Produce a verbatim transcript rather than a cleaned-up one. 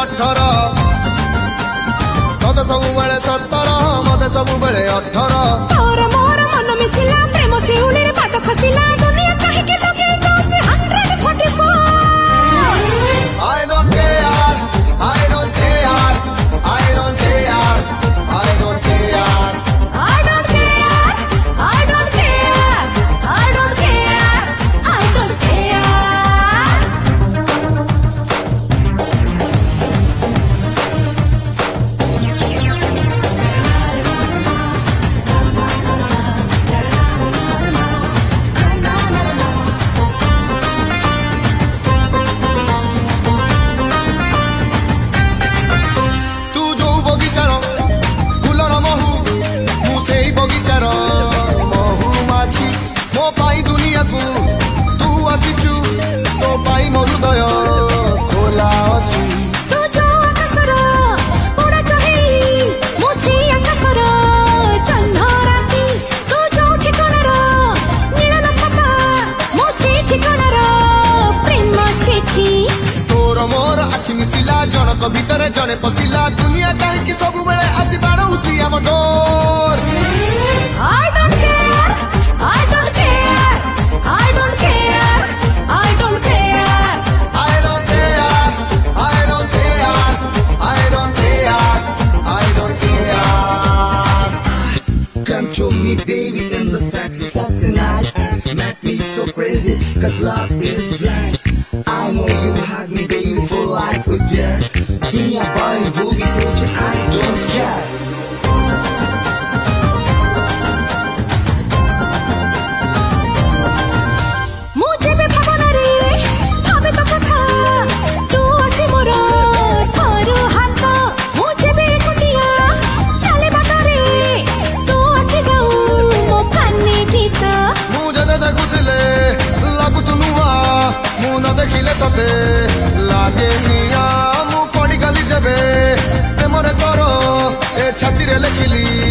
अठर मत सब बेले सतर मत सब बेले अठर तोर मोर मन मिसिला प्रेम सिउली रे पाद खसिला दुनिया काहे के लगे दस एक सौ चौवालीस I don't care I don't care I don't care I don't care I don't care I don't care I don't care I don't care बगीचार महुमाछी मो पाई दुनिया को तू आसीचु तो पाई मो हृदय खोला अछि तू जो आकाशर उड़ा चढ़ी मो से आकाशर चंद्र राती तू जो ठिकानार नील पता मो से ठिकानार प्रेम चिठी तोर मोर आखि मिसिला जनक भितर जने पसिला दुनिया काहे कि सब बेले आसी बाड़ौची हम डोर I don't care I don't care I don't care I don't care I don't care I don't care I don't care I don't care Control me baby in the sexy sexy night make me so crazy cause love is blind I know you hug me baby for life with dear give me a body ruby soldier I don't care देखिले तते लागे निया मु पड़ी गली जबे प्रेमरे तोरो ए छाती रे लेखिली